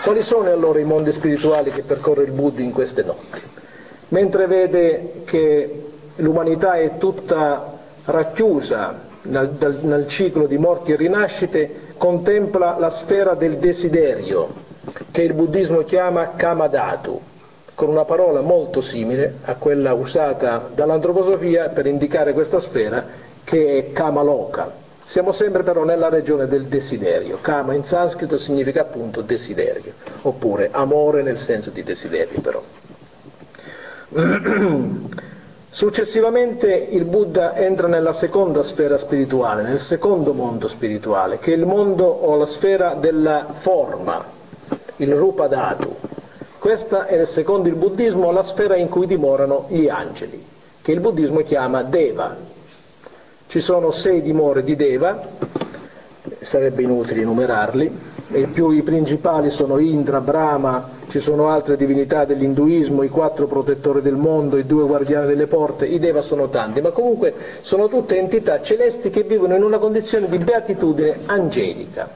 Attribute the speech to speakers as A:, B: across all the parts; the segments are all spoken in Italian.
A: Quali sono allora i mondi spirituali che percorre il Buddha in queste notti? Mentre vede che l'umanità è tutta racchiusa nel ciclo di morti e rinascite, contempla la sfera del desiderio, che il buddismo chiama Kamadhatu, con una parola molto simile a quella usata dall'antroposofia per indicare questa sfera, che è Kamaloka. Siamo sempre però nella regione del desiderio. Kama in sanscrito significa appunto desiderio, oppure amore nel senso di desiderio però. Successivamente il Buddha entra nella seconda sfera spirituale, nel secondo mondo spirituale, che è il mondo o la sfera della forma, il Rupa Dhatu. Questa è, secondo il buddismo, la sfera in cui dimorano gli angeli, che il buddismo chiama Deva. Ci sono 6 dimore di Deva, sarebbe inutile enumerarli, i principali sono Indra, Brahma, ci sono altre divinità dell'induismo, i 4 protettori del mondo, i 2 guardiani delle porte, i Deva sono tanti, ma comunque sono tutte entità celesti che vivono in una condizione di beatitudine angelica.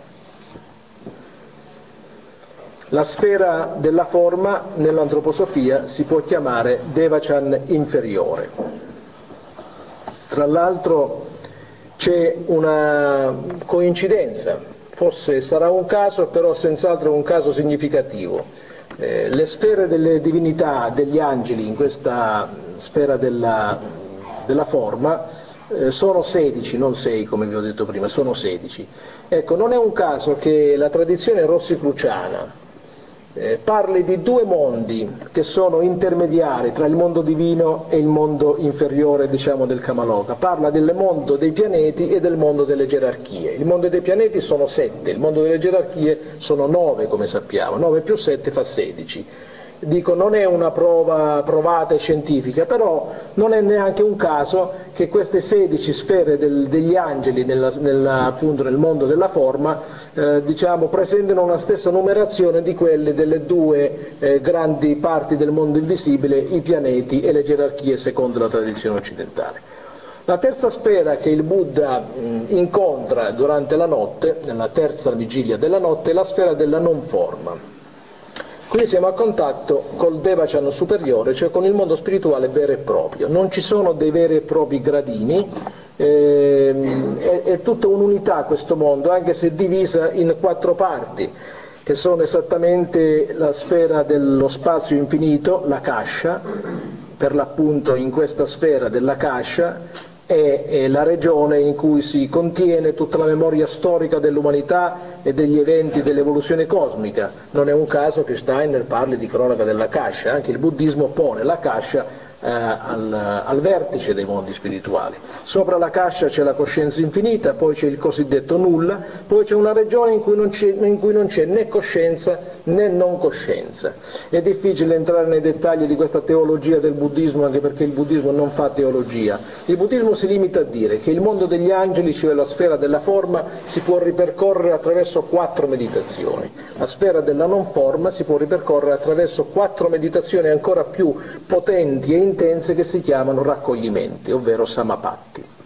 A: La sfera della forma nell'antroposofia si può chiamare Devachan inferiore. Tra l'altro c'è una coincidenza, forse sarà un caso, però senz'altro un caso significativo. Le sfere delle divinità, degli angeli, in questa sfera della forma, sono 16, non 6 come vi ho detto prima, sono 16. Ecco, non è un caso che la tradizione rosicruciana parli di 2 mondi che sono intermediari tra il mondo divino e il mondo inferiore, diciamo, del Kamaloka. Parla del mondo dei pianeti e del mondo delle gerarchie. Il mondo dei pianeti sono 7, il mondo delle gerarchie sono 9, come sappiamo, 9 più 7 fa 16. Dico, non è una prova provata e scientifica, però non è neanche un caso che queste 16 sfere degli angeli appunto nel mondo della forma diciamo, presentino una stessa numerazione di quelle delle 2 grandi parti del mondo invisibile, i pianeti e le gerarchie secondo la tradizione occidentale. La terza sfera che il Buddha incontra durante la notte, nella terza vigilia della notte, è la sfera della non forma. Qui siamo a contatto col Devachan superiore, cioè con il mondo spirituale vero e proprio. Non ci sono dei veri e propri gradini, è tutta un'unità questo mondo, anche se divisa in 4 parti, che sono esattamente la sfera dello spazio infinito, la Kasha, per l'appunto in questa sfera della Kasha è la regione in cui si contiene tutta la memoria storica dell'umanità e degli eventi dell'evoluzione cosmica. Non è un caso che Steiner parli di cronaca della Kasha, anche il buddismo pone la Kasha al vertice dei mondi spirituali. Sopra la Kasha c'è la coscienza infinita, poi c'è il cosiddetto nulla, poi c'è una regione in cui non c'è né coscienza né non coscienza. È difficile entrare nei dettagli di questa teologia del buddismo, anche perché il buddismo non fa teologia. Il buddismo si limita a dire che il mondo degli angeli, cioè la sfera della forma, si può ripercorrere attraverso 4 meditazioni. La sfera della non forma si può ripercorrere attraverso 4 meditazioni ancora più potenti e intense che si chiamano raccoglimenti, ovvero samapatti.